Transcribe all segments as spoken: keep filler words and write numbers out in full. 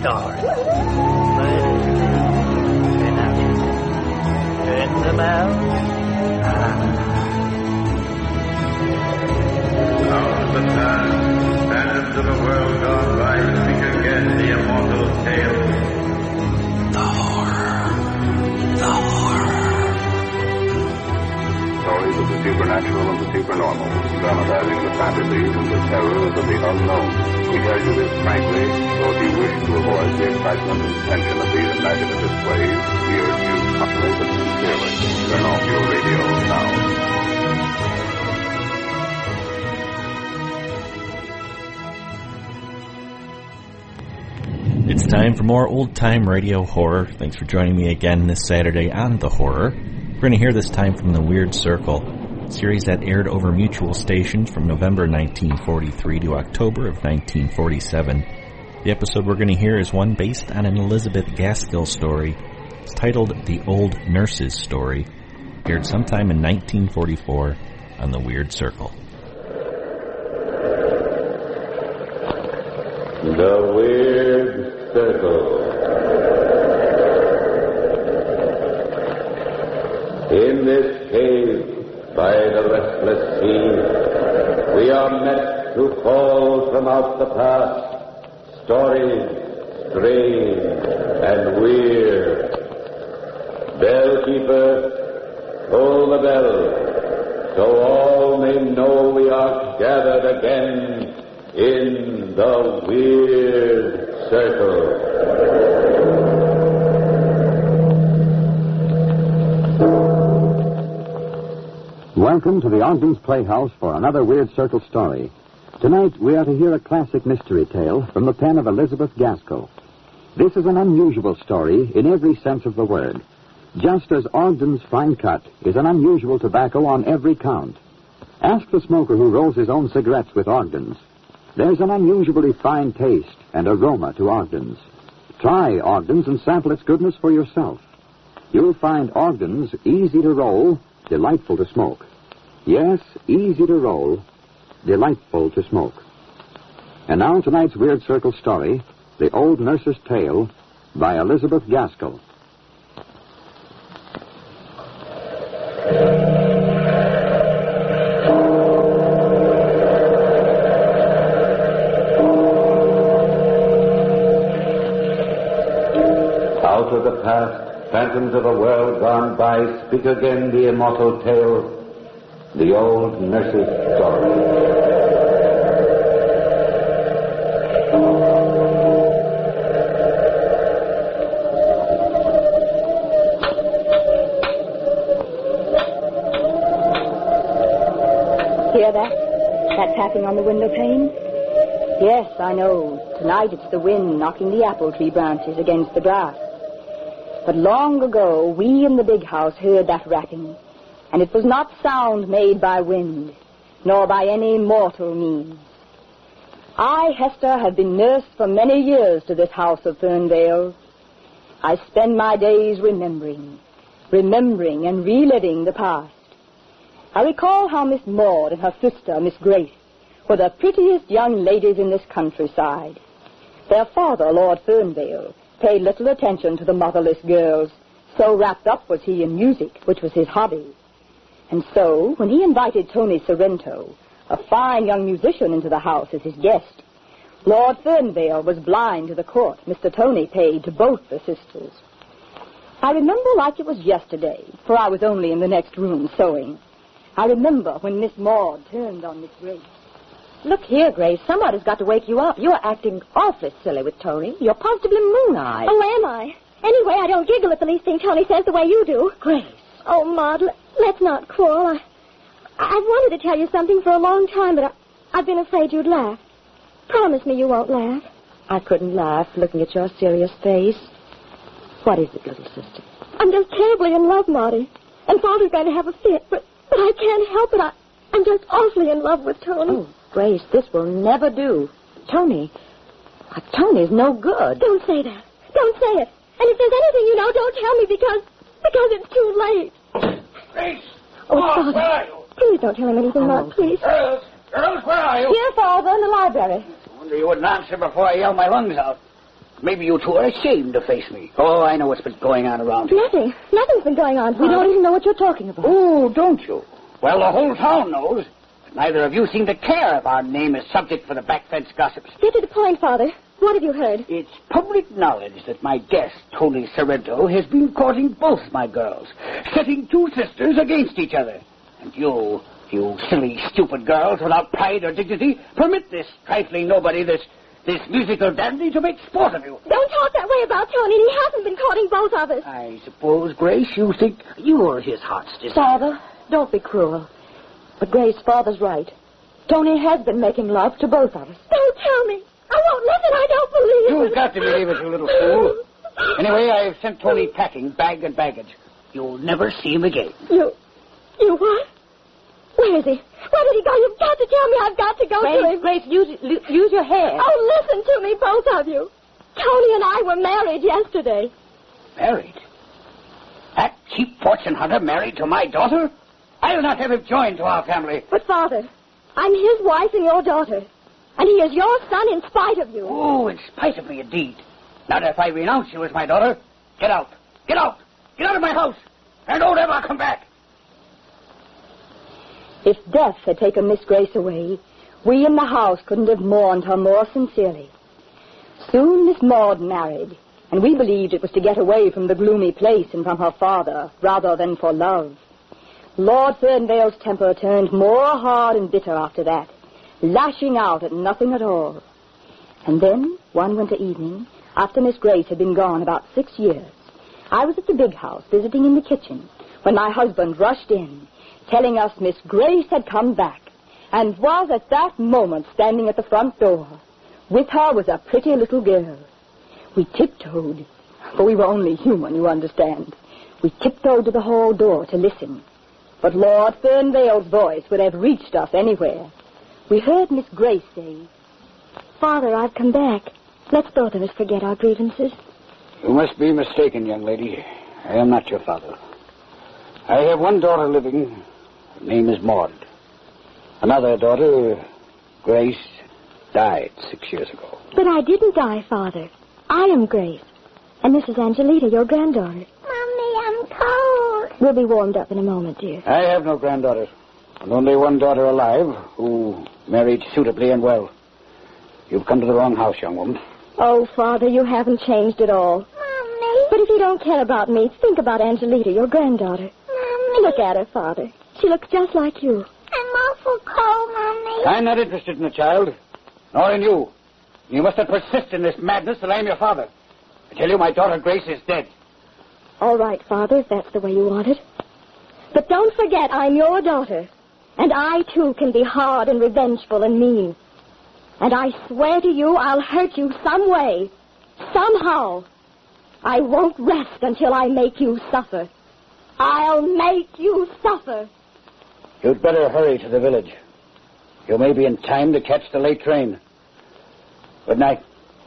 story. Turn out. Turn them out. Ah. Out of the past, phantoms of a world gone by, speak again the immortal tale. The horror. The horror. Stories of the supernatural and the supernormal, dramatizing the fantasies and the terrors of the unknown. We tell you this frankly, so if you wish to avoid the excitement and tension of these imaginative displays, we urge you humbly but sincerely, turn off your radio now. It's time for more old-time radio horror. Thanks for joining me again this Saturday on The Horror. We're going to hear this time from The Weird Circle, a series that aired over mutual stations from November nineteen forty-three to October of nineteen forty-seven. The episode we're going to hear is one based on an Elizabeth Gaskell story. It's titled The Old Nurse's Story, aired sometime in nineteen forty-four on The Weird Circle. The Weird Circle. In this cave by the restless sea, we are met to call from out the past stories strange and weird. Bellkeeper, pull the bell, so all may know we are gathered again in the Weird Circle. Welcome to the Ogden's Playhouse for another Weird Circle story. Tonight we are to hear a classic mystery tale from the pen of Elizabeth Gaskell. This is an unusual story in every sense of the word, just as Ogden's Fine Cut is an unusual tobacco on every count. Ask the smoker who rolls his own cigarettes with Ogden's. There's an unusually fine taste and aroma to Ogden's. Try Ogden's and sample its goodness for yourself. You'll find Ogden's easy to roll, delightful to smoke. Yes, easy to roll, delightful to smoke. And now tonight's Weird Circle story, The Old Nurse's Tale, by Elizabeth Gaskell. Out of the past, phantoms of a world gone by, speak again the immortal tale, the old nurse's story. Hear that? That tapping on the window pane? Yes, I know. Tonight it's the wind knocking the apple tree branches against the glass. But long ago, we in the big house heard that rapping, and it was not sound made by wind, nor by any mortal means. I, Hester, have been nurse for many years to this house of Fernvale. I spend my days remembering, remembering and reliving the past. I recall how Miss Maud and her sister, Miss Grace, were the prettiest young ladies in this countryside. Their father, Lord Fernvale, paid little attention to the motherless girls, so wrapped up was he in music, which was his hobby. And so, when he invited Tony Sorrento, a fine young musician, into the house as his guest, Lord Fernvale was blind to the court Mister Tony paid to both the sisters. I remember like it was yesterday, for I was only in the next room sewing. I remember when Miss Maud turned on Miss Grace. Look here, Grace, somebody's got to wake you up. You're acting awfully silly with Tony. You're positively moon-eyed. Oh, am I? Anyway, I don't giggle at the least thing Tony says the way you do. Grace. Oh, Maud, l- let's not quarrel. I, I've wanted to tell you something for a long time, but I, I've been afraid you'd laugh. Promise me you won't laugh. I couldn't laugh looking at your serious face. What is it, little sister? I'm just terribly in love, Maudie. And Father's going to have a fit, but, but I can't help it. I, I'm just awfully in love with Tony. Oh, Grace, this will never do. Tony, uh, Tony's no good. Don't say that. Don't say it. And if there's anything you know, don't tell me because, because it's too late. Grace! Oh, oh Father. Where are you? Please don't tell him anything, Maud, please. Girls! Girls, where are you? Here, Father, in the library. I wonder you wouldn't answer before I yell my lungs out. maybe you two are ashamed to face me. Oh, I know what's been going on around here. Nothing. Nothing's been going on, Father. We don't even know what you're talking about. Oh, don't you? Well, the whole town knows. But neither of you seem to care if our name is subject for the back fence gossips. Get to the point, Father. What have you heard? It's public knowledge that my guest, Tony Sorrento, has been courting both my girls, setting two sisters against each other. And you, you silly, stupid girls without pride or dignity, permit this trifling nobody, this this musical dandy, to make sport of you. Don't talk that way about Tony. He hasn't been courting both of us. I suppose, Grace, you think you're his heart's desire. Father, don't be cruel. But Grace, Father's right. Tony has been making love to both of us. Don't tell me. I won't listen. I don't believe it. You've got to believe it, you little fool. Anyway, I've sent Tony packing, bag and baggage. You'll never see him again. You... You what? Where is he? Where did he go? You've got to tell me. I've got to go Grace, to him. Grace, use, use your hair. Oh, listen to me, both of you. Tony and I were married yesterday. Married? That cheap fortune hunter married to my daughter? I'll not have him joined to our family. But, Father, I'm his wife and your daughter. And he is your son in spite of you. Oh, in spite of me, indeed. Now, if I renounce you as my daughter, get out. Get out. Get out of my house. And don't ever come back. If death had taken Miss Grace away, we in the house couldn't have mourned her more sincerely. Soon Miss Maud married, and we believed it was to get away from the gloomy place and from her father, rather than for love. Lord Fernvale's temper turned more hard and bitter after that, lashing out at nothing at all. And then, one winter evening, after Miss Grace had been gone about six years, I was at the big house visiting in the kitchen when my husband rushed in, telling us Miss Grace had come back and was at that moment standing at the front door. With her was a pretty little girl. We tiptoed, for we were only human, you understand. We tiptoed to the hall door to listen. But Lord Fernvale's voice would have reached us anywhere. We heard Miss Grace say, Father, I've come back. Let's both of us forget our grievances. You must be mistaken, young lady. I am not your father. I have one daughter living. Her name is Maud. Another daughter, Grace, died six years ago. But I didn't die, Father. I am Grace. And this is Angelita, your granddaughter. Mommy, I'm cold. We'll be warmed up in a moment, dear. I have no granddaughters. And only one daughter alive, who married suitably and well. You've come to the wrong house, young woman. Oh, Father, you haven't changed at all. Mommy. But if you don't care about me, think about Angelita, your granddaughter. Mommy. Look at her, Father. She looks just like you. I'm awful cold, Mommy. I'm not interested in the child, nor in you. You must not persist in this madness till I am your father. I tell you, my daughter Grace is dead. All right, Father, if that's the way you want it. But don't forget, I'm your daughter. And I, too, can be hard and revengeful and mean. And I swear to you, I'll hurt you some way. Somehow. I won't rest until I make you suffer. I'll make you suffer. You'd better hurry to the village. You may be in time to catch the late train. Good night.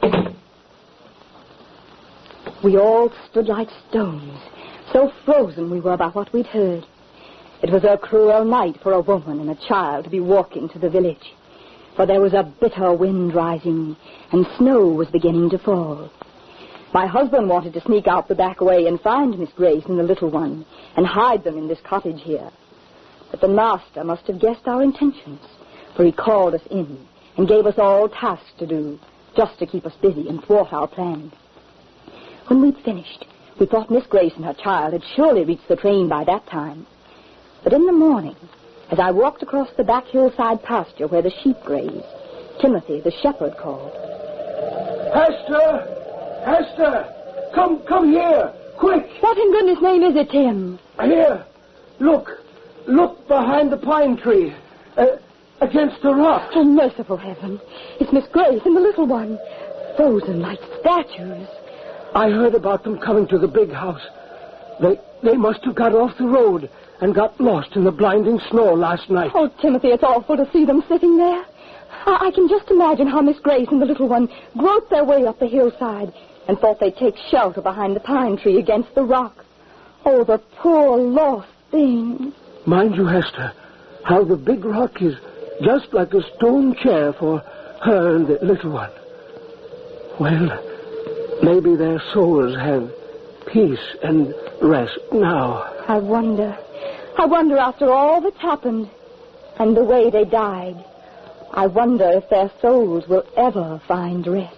We all stood like stones, so frozen we were by what we'd heard. It was a cruel night for a woman and a child to be walking to the village, for there was a bitter wind rising, and snow was beginning to fall. My husband wanted to sneak out the back way and find Miss Grace and the little one, and hide them in this cottage here. But the master must have guessed our intentions, for he called us in and gave us all tasks to do, just to keep us busy and thwart our plans. When we'd finished, we thought Miss Grace and her child had surely reached the train by that time. But in the morning, as I walked across the back hillside pasture where the sheep graze, Timothy, the shepherd, called. Hester! Hester! Come, come here! Quick! What in goodness name is it, Tim? Here! Look! Look behind the pine tree. Uh, against the rock. Oh, merciful heaven. It's Miss Grace and the little one. Frozen like statues. I heard about them coming to the big house. They they must have got off the road and got lost in the blinding snow last night. Oh, Timothy, it's awful to see them sitting there. I, I can just imagine how Miss Grace and the little one groped their way up the hillside and thought they'd take shelter behind the pine tree against the rock. Oh, the poor lost things. Mind you, Hester, how the big rock is just like a stone chair for her and the little one. Well, maybe their souls have peace and rest now. I wonder. I wonder after all that's happened and the way they died, I wonder if their souls will ever find rest.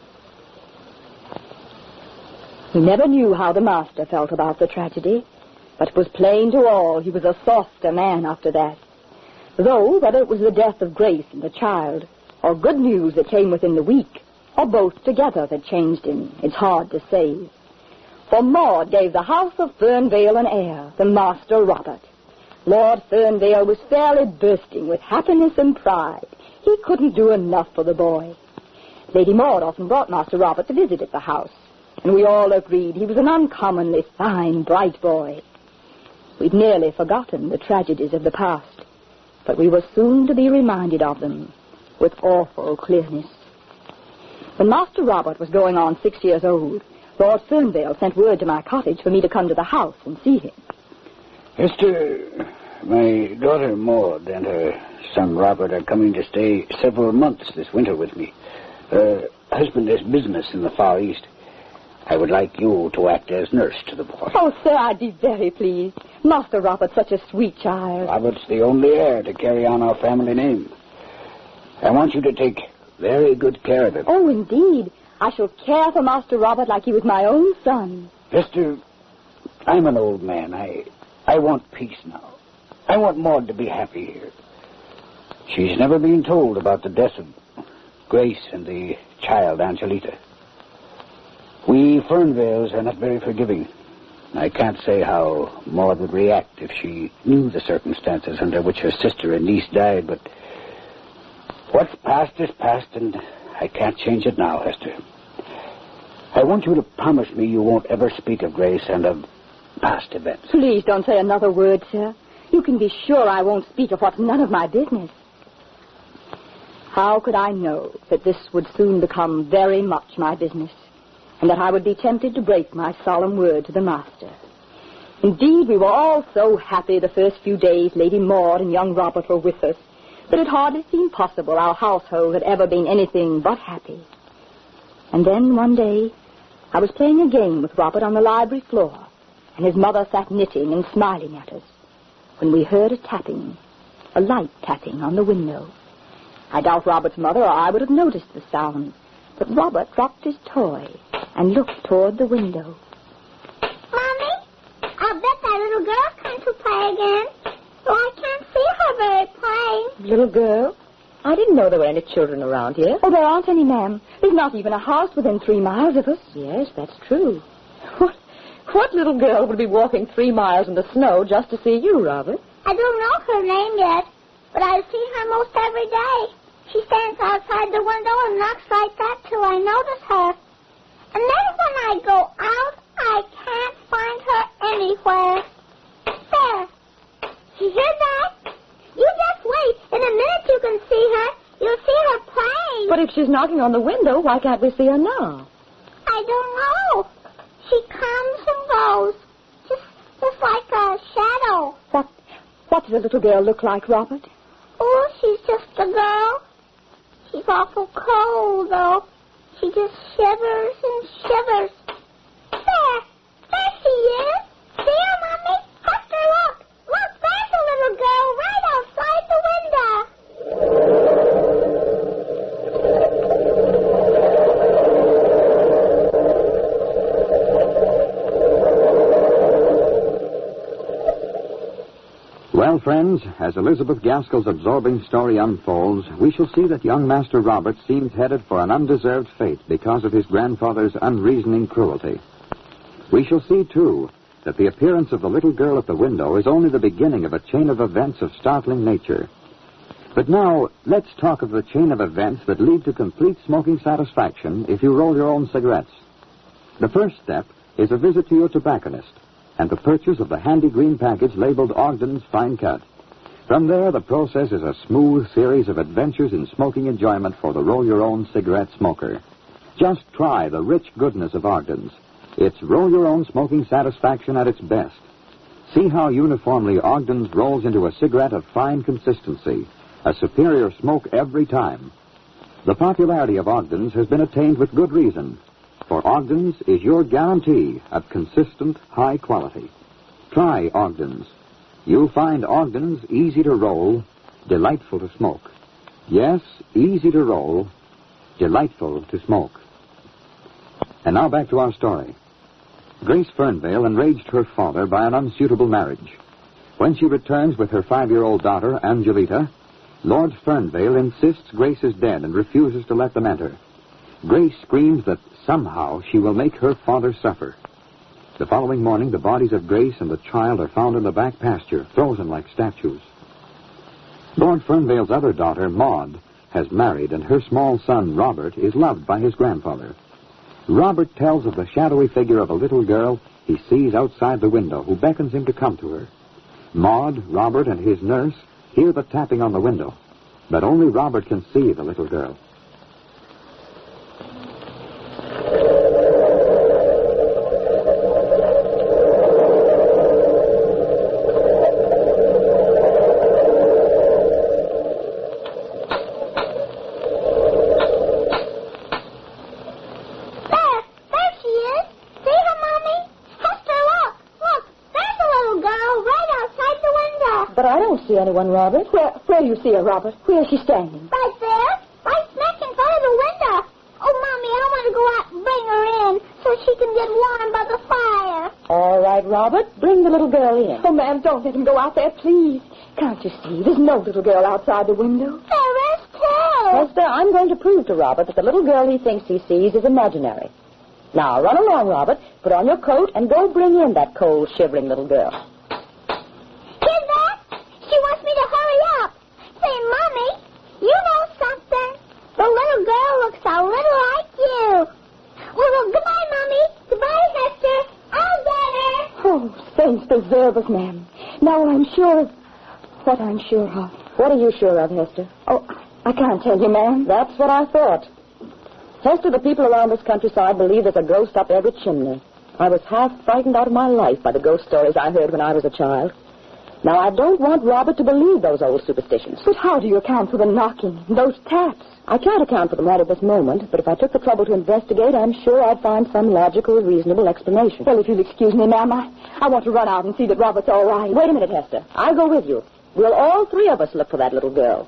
We never knew how the master felt about the tragedy, but it was plain to all he was a softer man after that. Though, whether it was the death of Grace and the child, or good news that came within the week, or both together that changed him, it's hard to say. For Maud gave the house of Fernvale an heir, the Master Robert. Lord Fernvale was fairly bursting with happiness and pride. He couldn't do enough for the boy. Lady Maud often brought Master Robert to visit at the house, and we all agreed he was an uncommonly fine, bright boy. We'd nearly forgotten the tragedies of the past, but we were soon to be reminded of them with awful clearness. When Master Robert was going on six years old, Lord Fernvale sent word to my cottage for me to come to the house and see him. Esther, my daughter Maud and her son Robert are coming to stay several months this winter with me. Her husband has business in the Far East. I would like you to act as nurse to the boy. Oh, sir, I'd be very pleased. Master Robert's such a sweet child. Robert's the only heir to carry on our family name. I want you to take very good care of him. Oh, indeed. I shall care for Master Robert like he was my own son. Esther, I'm an old man. I I want peace now. I want Maud to be happy here. She's never been told about the death of Grace and the child, Angelita. We Fernvales are not very forgiving. I can't say how Maud would react if she knew the circumstances under which her sister and niece died, but what's past is past, and I can't change it now, Esther. I want you to promise me you won't ever speak of Grace and of past events. Please don't say another word, sir. You can be sure I won't speak of what's none of my business. How could I know that this would soon become very much my business, and that I would be tempted to break my solemn word to the master? Indeed, we were all so happy the first few days Lady Maud and young Robert were with us, that it hardly seemed possible our household had ever been anything but happy. And then, one day, I was playing a game with Robert on the library floor, and his mother sat knitting and smiling at us, when we heard a tapping, a light tapping on the window. I doubt Robert's mother or I would have noticed the sound, but Robert dropped his toy and looked toward the window. Mommy, I'll bet that little girl's come to play again. Oh, I can't see her very plain. Little girl? I didn't know there were any children around here. Oh, there aren't any, ma'am. There's not even a house within three miles of us. Yes, that's true. What, what little girl would be walking three miles in the snow just to see you, Robert? I don't know her name yet, but I see her most every day. She stands outside the window and knocks like that till I notice her. And then when I go out, I can't find her anywhere. There. You hear that? You just wait. In a minute you can see her. You'll see her playing. But if she's knocking on the window, why can't we see her now? I don't know. She comes and goes. Just, just like a shadow. What, what does the little girl look like, Robert? Oh, she's just a girl. She's awful cold, though. She just shivers and shivers. There. There she is. See her, Mommy? Faster, look. Look, there's a little girl right outside the window. Well, friends, as Elizabeth Gaskell's absorbing story unfolds, we shall see that young Master Robert seems headed for an undeserved fate because of his grandfather's unreasoning cruelty. We shall see, too, that the appearance of the little girl at the window is only the beginning of a chain of events of startling nature. But now, let's talk of the chain of events that lead to complete smoking satisfaction if you roll your own cigarettes. The first step is a visit to your tobacconist and the purchase of the handy green package labeled Ogden's Fine Cut. From there, the process is a smooth series of adventures in smoking enjoyment for the roll-your-own cigarette smoker. Just try the rich goodness of Ogden's. It's roll-your-own smoking satisfaction at its best. See how uniformly Ogden's rolls into a cigarette of fine consistency, a superior smoke every time. The popularity of Ogden's has been attained with good reason. for Ogden's is your guarantee of consistent, high quality. Try Ogden's. You'll find Ogden's easy to roll, delightful to smoke. Yes, easy to roll, delightful to smoke. And now back to our story. Grace Fernvale enraged her father by an unsuitable marriage. When she returns with her five-year-old daughter, Angelita, Lord Fernvale insists Grace is dead and refuses to let them enter. Grace screams that somehow she will make her father suffer. The following morning, the bodies of Grace and the child are found in the back pasture, frozen like statues. Lord Fernvale's other daughter, Maud, has married, and her small son, Robert, is loved by his grandfather. Robert tells of the shadowy figure of a little girl he sees outside the window, who beckons him to come to her. Maud, Robert, and his nurse hear the tapping on the window, but only Robert can see the little girl. Anyone, Robert? Where, where do you see her, Robert? Where is she standing? Right there. Right smack in front of the window. Oh, Mommy, I want to go out and bring her in so she can get warm by the fire. All right, Robert. Bring the little girl in. Oh, ma'am, don't let him go out there, please. Can't you see? There's no little girl outside the window. There is, too. Hester, I'm going to prove to Robert that the little girl he thinks he sees is imaginary. Now, run along, Robert. Put on your coat and go bring in that cold, shivering little girl. A little like you. Well, well, goodbye, Mommy. Goodbye, Hester. I'll get her. Oh, saints preserve us, ma'am. Now I'm sure of what I'm sure of. What are you sure of, Hester? Oh, I can't tell you, ma'am. That's what I thought. Hester, the people around this countryside believe there's a ghost up every chimney. I was half frightened out of my life by the ghost stories I heard when I was a child. Now, I don't want Robert to believe those old superstitions. But how do you account for the knocking, those taps? I can't account for them right at this moment, but if I took the trouble to investigate, I'm sure I'd find some logical, reasonable explanation. Well, if you'll excuse me, ma'am, I, I want to run out and see that Robert's all right. Wait a minute, Hester. I'll go with you. We'll all three of us look for that little girl.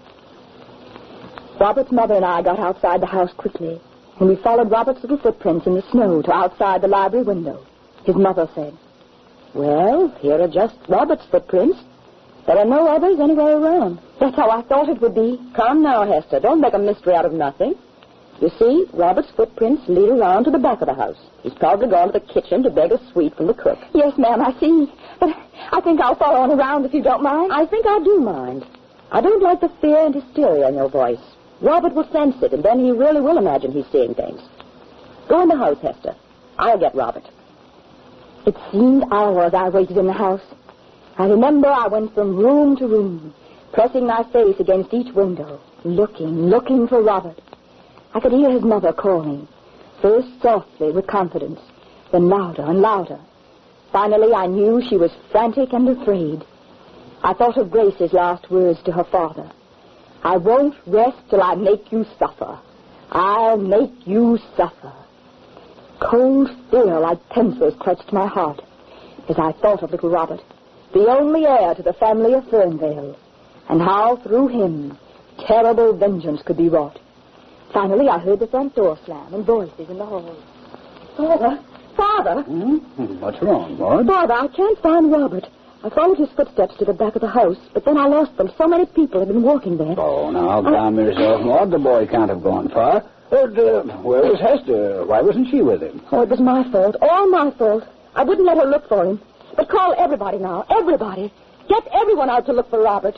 Robert's mother and I got outside the house quickly, and we followed Robert's little footprints in the snow to outside the library window. His mother said, "Well, here are just Robert's footprints. There are no others anywhere around." "That's how I thought it would be." "Come now, Hester. Don't make a mystery out of nothing. You see, Robert's footprints lead around to the back of the house. He's probably gone to the kitchen to beg a sweet from the cook." "Yes, ma'am, I see. But I think I'll follow on around if you don't mind." "I think I do mind. I don't like the fear and hysteria in your voice. Robert will sense it, and then he really will imagine he's seeing things. Go in the house, Hester. I'll get Robert." It seemed hours I waited in the house. I remember I went from room to room, pressing my face against each window, looking, looking for Robert. I could hear his mother calling, first softly with confidence, then louder and louder. Finally, I knew she was frantic and afraid. I thought of Grace's last words to her father. "I won't rest till I make you suffer. I'll make you suffer." Cold fear like pencils clutched my heart as I thought of little Robert, the only heir to the family of Fernvale, and how through him terrible vengeance could be wrought. Finally, I heard the front door slam and voices in the hall. "Father! Father!" Hmm? What's wrong, Maud? "Father, I can't find Robert. I followed his footsteps to the back of the house, but then I lost them. So many people have been walking there." Oh, now, calm I... yourself, Maud. The boy can't have gone far. But, uh, where was Hester? Why wasn't she with him? "Oh, it was my fault. All my fault. I wouldn't let her look for him. But call everybody now. Everybody. Get everyone out to look for Robert."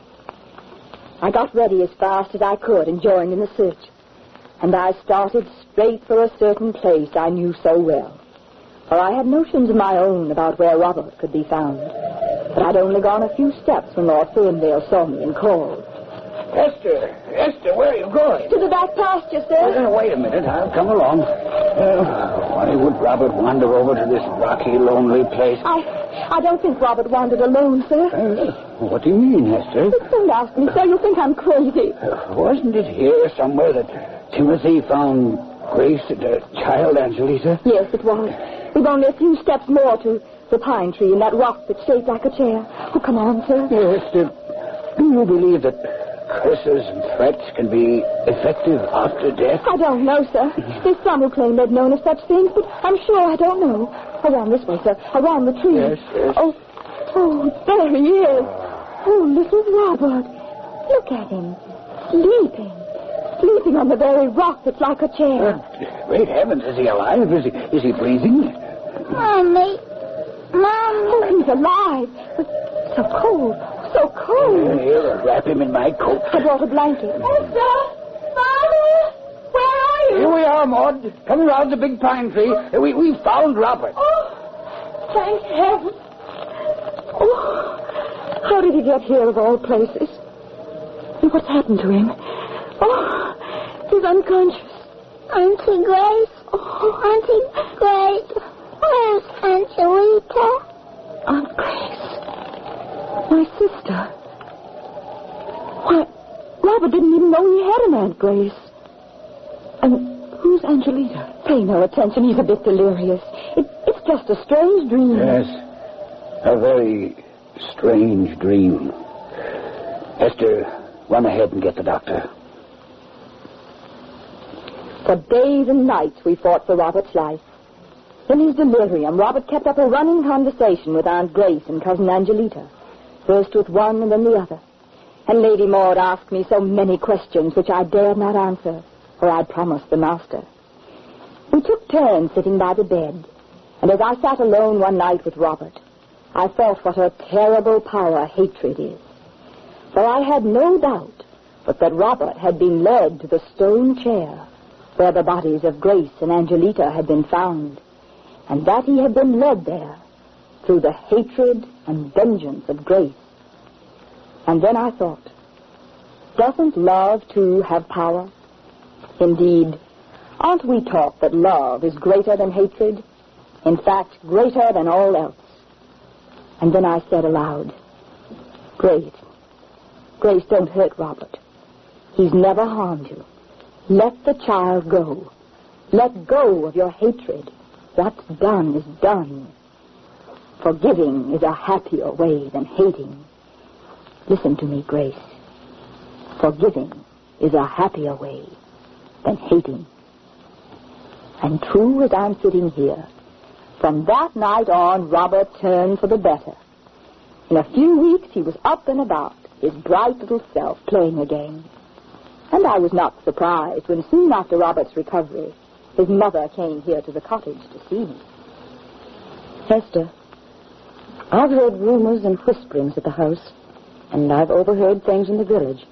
I got ready as fast as I could and joined in the search. And I started straight for a certain place I knew so well. For I had notions of my own about where Robert could be found. But I'd only gone a few steps when Lord Fernvale saw me and called. "Esther, Esther, where are you going?" "To the back pasture, sir." Uh, wait a minute, I'll come along. Uh, why would Robert wander over to this rocky, lonely place? I I don't think Robert wandered alone, sir. Uh, what do you mean, Esther? Don't ask me, sir. You'll think I'm crazy. Uh, wasn't it here somewhere that Timothy found Grace and her child, Angelita? Yes, it was. We've only a few steps more to the pine tree and that rock that's shaped like a chair. Oh, come on, sir. Yes, do, do you believe that curses and threats can be effective after death? I don't know, sir. There's some who claim they've known of such things, but I'm sure I don't know. Around this way, sir. Around the tree. Yes, yes. Oh, oh, there he is. Oh, little Robert. Look at him. Sleeping. Sleeping on the very rock that's like a chair. Uh, great heavens, is he alive? Is he, is he breathing? Mommy. Mommy. Oh, he's alive. But so cold. So cold. Here, wrap him in my coat. I brought a blanket. Esther! Father! Where are you? Here we are, Maud. Coming around the big pine tree. We, we found Robert. Oh, thank heaven. Oh, how did he get here of all places? And what's happened to him? Oh, he's unconscious. Auntie Grace. Oh, Auntie Grace. Where's Angelita? Aunt Grace. My sister. Why, Robert didn't even know he had an Aunt Grace. And who's Angelita? Pay no attention. He's a bit delirious. It, it's just a strange dream. Yes, a very strange dream. Esther, run ahead and get the doctor. For days and nights we fought for Robert's life. In his delirium, Robert kept up a running conversation with Aunt Grace and Cousin Angelita, first with one and then the other. And Lady Maud asked me so many questions which I dared not answer, for I'd promised the master. We took turns sitting by the bed, and as I sat alone one night with Robert, I thought what a terrible power hatred is. For I had no doubt but that Robert had been led to the stone chair where the bodies of Grace and Angelita had been found, and that he had been led there through the hatred and vengeance of Grace. And then I thought, doesn't love, too, have power? Indeed, aren't we taught that love is greater than hatred? In fact, greater than all else. And then I said aloud, Grace, Grace, don't hurt Robert. He's never harmed you. Let the child go. Let go of your hatred. What's done is done. Forgiving is a happier way than hating. Listen to me, Grace. Forgiving is a happier way than hating. And true as I'm sitting here, from that night on, Robert turned for the better. In a few weeks, he was up and about, his bright little self playing again. And I was not surprised when soon after Robert's recovery, his mother came here to the cottage to see me. Hester, I've heard rumors and whisperings at the house, and I've overheard things in the village.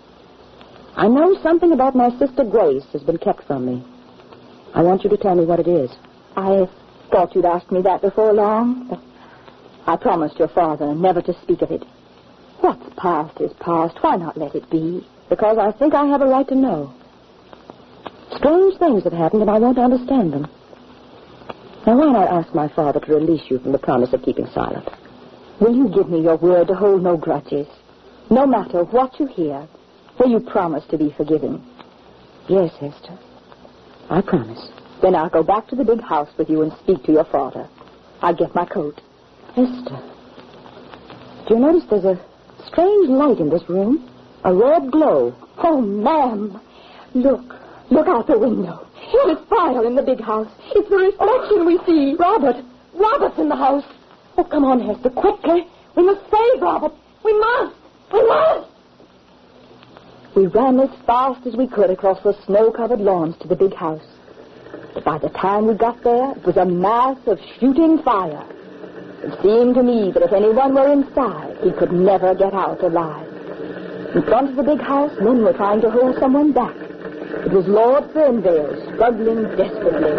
I know something about my sister Grace has been kept from me. I want you to tell me what it is. I thought you'd asked me that before long, but I promised your father never to speak of it. What's past is past. Why not let it be? Because I think I have a right to know. Strange things have happened, and I won't understand them. Now, why not ask my father to release you from the promise of keeping silent? Will you give me your word to hold no grudges? No matter what you hear, will you promise to be forgiving? Yes, Hester. I promise. Then I'll go back to the big house with you and speak to your father. I'll get my coat. Hester, do you notice there's a strange light in this room? A red glow. Oh, ma'am. Look. Look out the window. There's fire in the big house. It's the reflection we see. Robert. Robert's in the house. Oh, come on, Hester, quickly. We must save Robert. We must. We must. We ran as fast as we could across the snow-covered lawns to the big house. But by the time we got there, it was a mass of shooting fire. It seemed to me that if anyone were inside, he could never get out alive. In front of the big house, men were trying to hold someone back. It was Lord Fernvale, struggling desperately.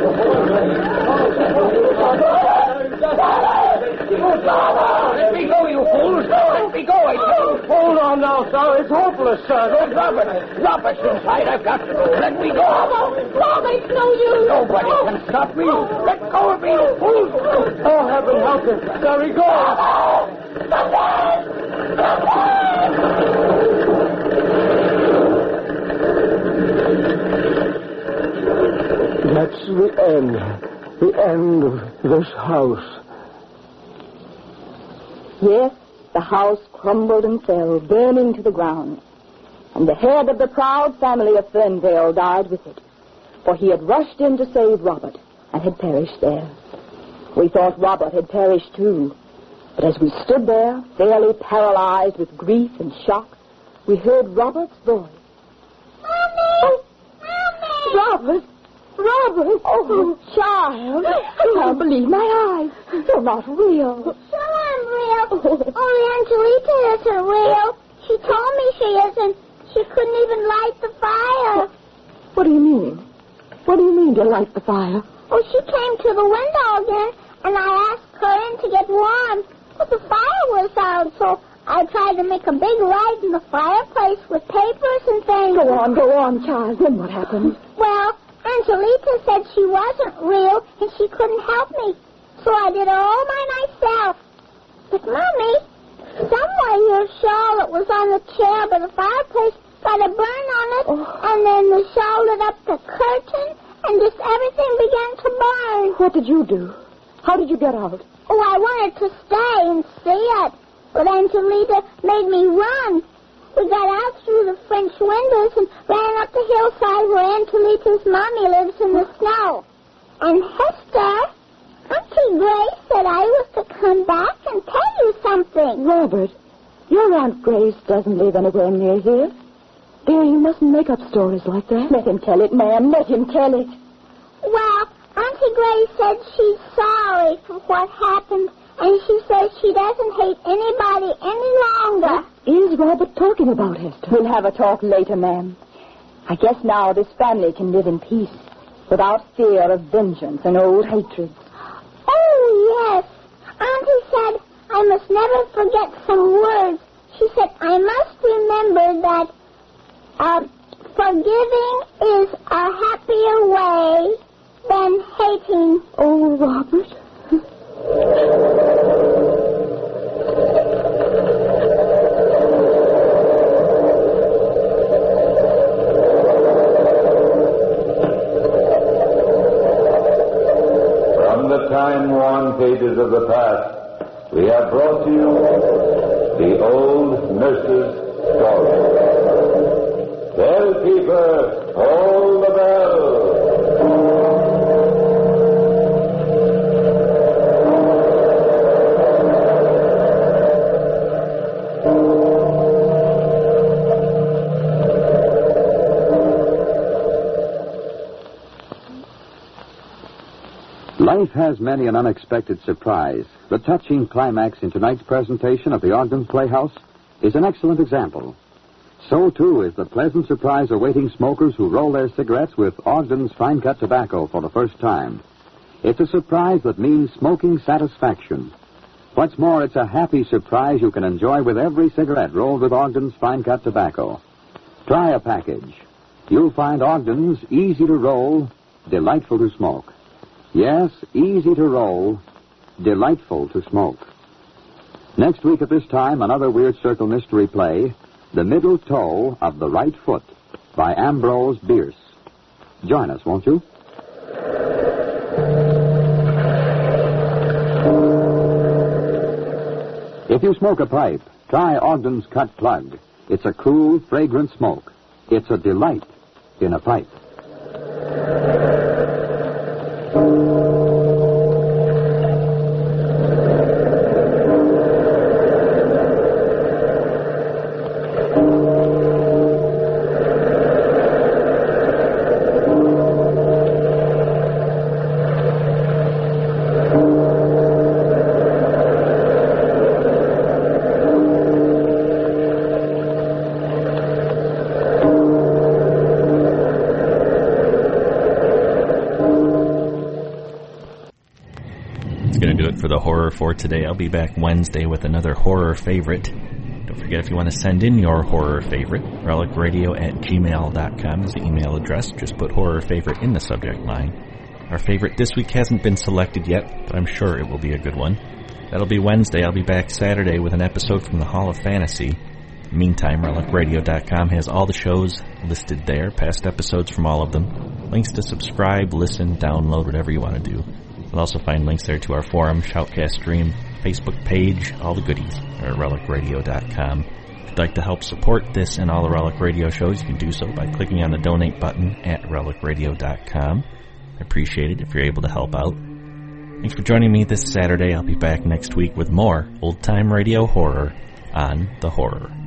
Let me go, you fools! Let me go, I tell you! Hold on now, sir. It's hopeless, sir. Don't Robert. Robert's inside. I've got to go. Let me go. Robert, it's no use. Nobody can stop me. Let go of me, you fools! Oh, heaven help him. There he goes. the end. The end of this house. Yes, the house crumbled and fell, burning to the ground. And the head of the proud family of Ferndale died with it, for he had rushed in to save Robert and had perished there. We thought Robert had perished too, but as we stood there, fairly paralyzed with grief and shock, we heard Robert's voice. Mommy! Mommy! Robert! Robert! Oh, child! I can't believe my eyes. You're not real. Sure I'm real. Only Angelita isn't real. She told me she isn't. She couldn't even light the fire. What do you mean? What do you mean to light the fire? Oh, she came to the window again, and I asked her in to get warm. But the fire was out, so I tried to make a big light in the fireplace with papers and things. Go on, go on, child. Then what happened? Well, Angelita said she wasn't real, and she couldn't help me. So I did it all by myself. But, Mommy, somewhere your shawl that was on the chair by the fireplace got a burn on it, oh. And then the shawl lit up the curtain, and just everything began to burn. What did you do? How did you get out? Oh, I wanted to stay and see it, but Angelita made me run. We got out through the French windows and ran up the hillside where Angelita's mommy lives in the snow. And Hester, Auntie Grace said I was to come back and tell you something. Robert, your Aunt Grace doesn't live anywhere near here. Dear, you mustn't make up stories like that. Let him tell it, ma'am. Let him tell it. Well, Auntie Grace said she's sorry for what happened, and she says she doesn't hate anybody any longer. What is Robert talking about, Hester? We'll have a talk later, ma'am. I guess now this family can live in peace, without fear of vengeance and old hatreds. Oh, yes. Auntie said I must never forget some words. She said I must remember that uh, forgiving is a happier way than hating. Oh, Robert. From the time-worn pages of the past, we have brought to you the old nurse's story. Bellkeeper, hold the bell. Life has many an unexpected surprise. The touching climax in tonight's presentation of the Ogden Playhouse is an excellent example. So, too, is the pleasant surprise awaiting smokers who roll their cigarettes with Ogden's fine-cut tobacco for the first time. It's a surprise that means smoking satisfaction. What's more, it's a happy surprise you can enjoy with every cigarette rolled with Ogden's fine-cut tobacco. Try a package. You'll find Ogden's easy to roll, delightful to smoke. Yes, easy to roll, delightful to smoke. Next week at this time, another Weird Circle mystery play, The Middle Toe of the Right Foot, by Ambrose Bierce. Join us, won't you? If you smoke a pipe, try Ogden's Cut Plug. It's a cool, fragrant smoke. It's a delight in a pipe. For the horror for today. I'll be back Wednesday with another horror favorite. Don't forget, if you want to send in your horror favorite, relic radio at gmail dot com is the email address. Just put horror favorite in the subject line. Our favorite this week hasn't been selected yet, but I'm sure it will be a good one. That'll be Wednesday. I'll be back Saturday with an episode from the Hall of Fantasy. Meantime, relic radio dot com has all the shows listed there, past episodes from all of them. links to subscribe, listen, download, whatever you want to do. You'll also find links there to our forum, Shoutcast stream, Facebook page, all the goodies at relic radio dot com. If you'd like to help support this and all the Relic Radio shows, you can do so by clicking on the donate button at relic radio dot com. I appreciate it if you're able to help out. Thanks for joining me this Saturday. I'll be back next week with more old-time radio horror on The Horror.